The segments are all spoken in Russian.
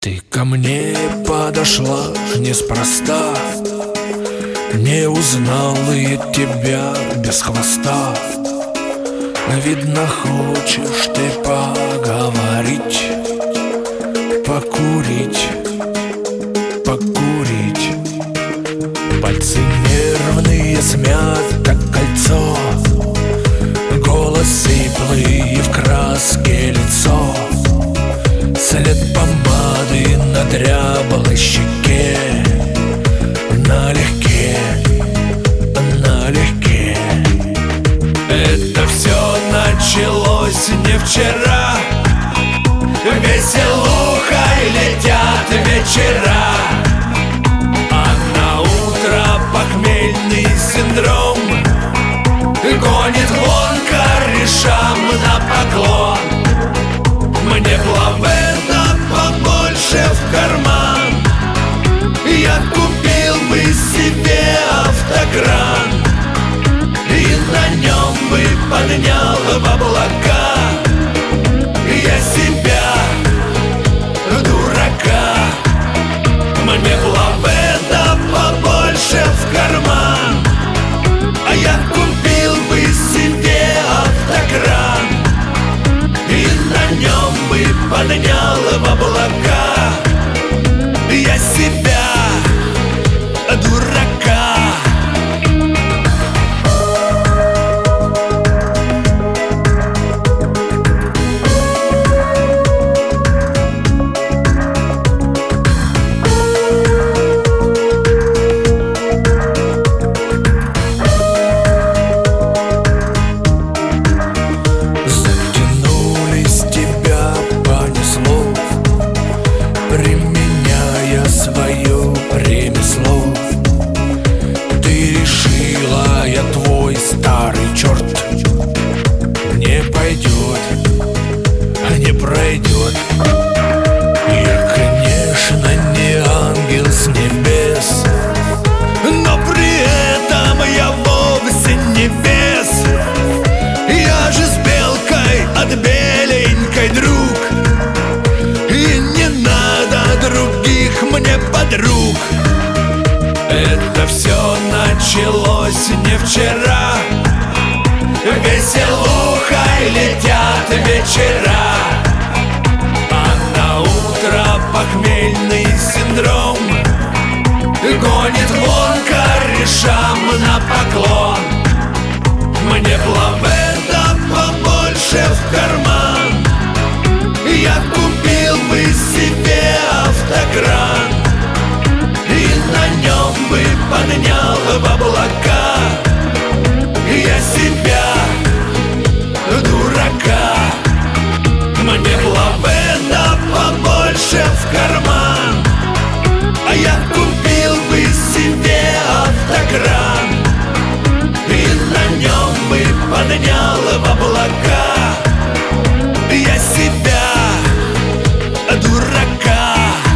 Ты ко мне подошла неспроста, не узнал я тебя без хвоста. Видно, хочешь ты поговорить, покурить, покурить. Пальцы нервные смят, как кольцо, голос сиплый в краске лицо. След помады на дряблой щеке, налегке, налегке. Это все началось не вчера, веселухой летят вечера, а на утро похмельный синдром гонит вон корешам на поклон. Мне плавета побольше в карман, я купил бы себе автокран и на нем бы поднял в облака я себя, дурака. Мне плавета побольше в карман, а я купил бы себе автокран и на нем бы поднял в облака я себя, дурака. Применяя свое ремесло, ты решила, я твой старый черт. Не пойдет, не пройдет. Я, конечно, не ангел с небес, но при этом я вовсе не бес. Я же с белкой от беленькой друг, и не надо других мне подруг. Это все началось не вчера, веселухой летят вечера, а на утро похмельный синдром гонит вон корешам на поклон. Мне плавета побольше в карман, я купил бы себе автокран и на нем бы поднял в облака я себя, дурака. Мне плавета побольше в карман, а я купил бы себе автокран и на нем бы поднял в облака я себя, дурака.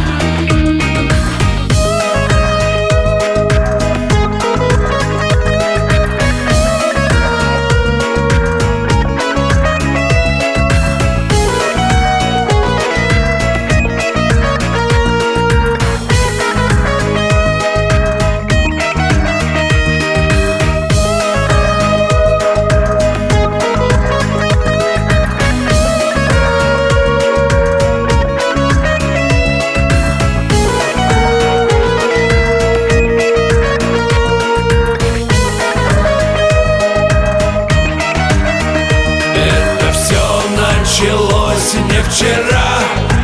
Началось не вчера,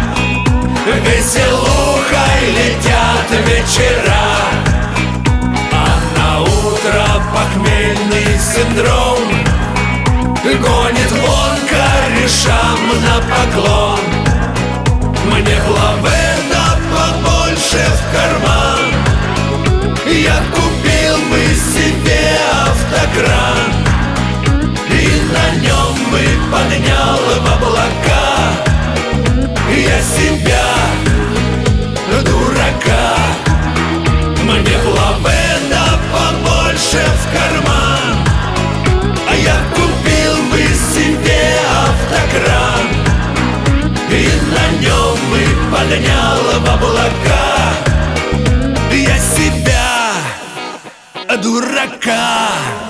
веселухой летят вечера, а на утро похмельный синдром гонит вон корешам на поклон. Мне плавета побольше в карман, я купил бы себе автокран и на нем бы поднял в облака я себя, дурака. Мне плавета побольше в карман, а я купил бы себе автокран и на нем бы поднял в облака. Я себя, дурака,